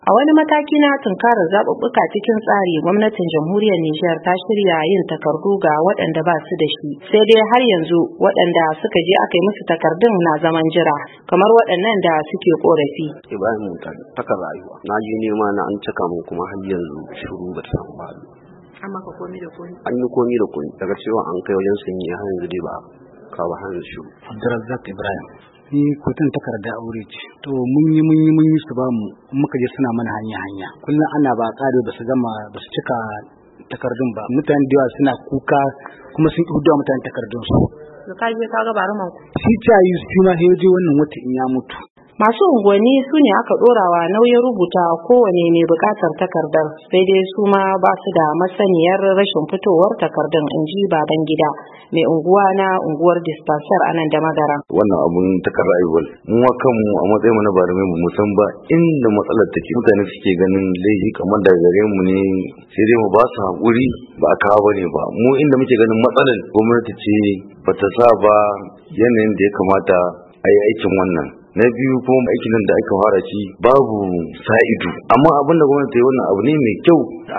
A wani mataki na tunkarar zaɓuɓɓuka cikin tsari, gwamnatin jamhuriyar Nijar ta shirya yin takardu ga waɗanda ba su da shi. Sai dai har yanzu waɗanda suka je aka yi musu takardun na zaman jira, kamar waɗannan da suke ƙorafi. Ibrahim taka rayuwa. Na je nema na an cika mu kuma har yanzu shiru ba ta samu ba. An maka komi da komi? An yi komi da komi. Daga cewa an kai wajen sanyi har yanzu dai ba kawo har yanzu shiru. Abdulrazak Ibrahim. Ni kotun takarda aure ce. To mun yi su ba mu muka je suna mana hanya. Kullum ana ba kare ba su cika takardun ba. Mutane da yawa suna kuka kuma sun ki hudawa mutane takardun su. Da ka je ka ga baruman ku. Shi ta yi su ma sai je wannan wata in ya mutu. Masu unguwanni su ne aka ɗorawa nauyin rubuta kowane mai buƙatar takardar, sai dai su ma ba su da masaniyar rashin fitowar takardun, in ji baban gida mai unguwa na unguwar dispensar anan da magara. Wannan abun takardar aiwal mu kanmu a matsayin mu na barumai mu san ba inda matsalar take. Mutane suke ganin laifi kamar daga gare mu ne, sai dai mu ba su haƙuri ba a kawo bane ba. Mu inda muke ganin matsalar gwamnati ce bata sa ba yanayin da ya kamata a yi aikin wannan. Na biyu kuma aikin nan da aka fara shi babu sa'idu, amma abin da gwamnati ya wannan abu ne mai kyau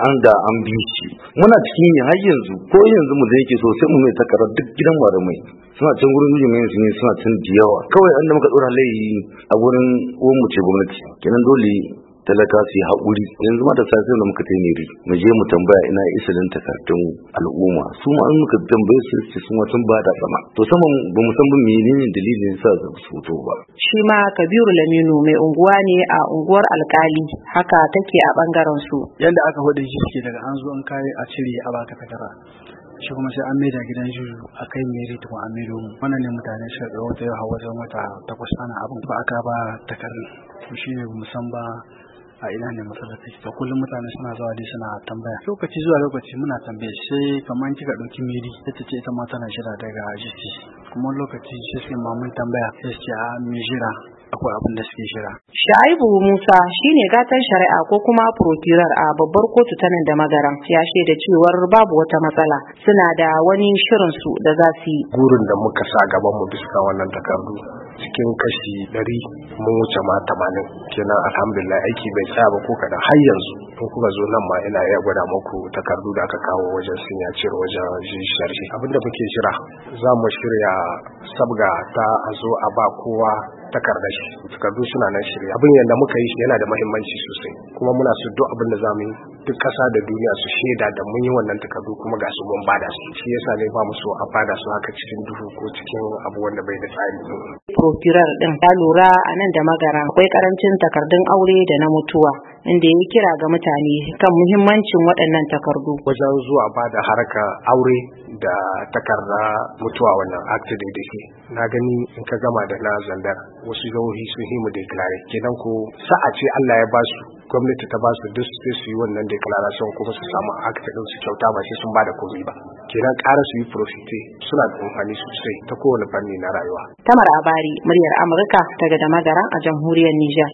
an bi shi. Muna cikin har yanzu ko yanzu mu da yake so sai mu mai takarar duk gidan malamai suna can gurin jima'i su ne suna can da yawa. Kawai an da muka dora laifi a gurin uwan mu ce gwamnati, kenan dole talaka su yi haƙuri. Yanzu ma da safe da muka taimiri mu je mu tambaya ina isalin takardun al'umma, su ma an muka tambaye su sun watan ba da sama to saman ba mu san ba menene dalilin sa su fito ba. Shi ma Kabiru Laminu mai unguwa ne a unguwar Alkali, haka take a bangaren su. Yanda aka faɗi shi ke daga an zo an kai a cire a baka takara, shi kuma sai an maida gidan juju a kai meri tukun an maido mu. Wannan ne mutane shi da wata yau wajen wata 8 ana abin ba aka ba takardun, shi ne ba mu san ba a ina ne matsalar take. To kullum mutane suna zuwa dai suna tambaya, lokaci zuwa lokaci muna tambaye, sai kamar kika ɗauki miri ita ce ita ma tana shira daga justice, kuma lokaci sai ma mun tambaya sai ce a mai jira akwai abin da suke shira. Shaibu Musa shine gatan shari'a ko kuma procurer a babbar kotu ta nan da magaran, ya shaida cewar babu wata matsala, suna da wani shirin su da za su yi. Gurin da muka sa gaban mu bisa wannan takardu cikin kashi 100 mun wuce ma 80, kenan alhamdulillah aiki bai tsaya ba ko kadan. Har yanzu in kuka zo nan ma ina iya gwada muku takardu da aka kawo wajen signature wajen judiciary. Abinda muke jira za mu shirya sabga ta a zo a ba kowa takardar shi. Takardu suna nan shirya. Abin yadda muka yi shi yana da muhimmanci sosai, kuma muna so duk abin da zamu yi duk ƙasa da duniya su shaida da mun yi wannan takardu kuma ga su mun bada su. Shi yasa ne ba mu so a bada su haka cikin duhu ko cikin abu wanda bai da tsari. Procurer din ta lura a nan da magara akwai karancin takardun aure da na mutuwa, inda ya kira ga mutane kan muhimmancin waɗannan takardu wajen zuwa bada haraka aure da takarda mutuwa. Wannan acte daidai na gani in ka gama da na zandar wasu jihohi sun himu declare, kenan ko sa'a ce Allah ya basu, gwamnati ta basu duk sai su yi wannan declaration kuma su samu acte din su kyauta ba sai sun bada komai ba. Kenan ƙara su yi profite, suna da amfani sosai ta kowane fanni na rayuwa. Tamar Abari, muryar Amurka daga da magaran a jamhuriyar Nijar.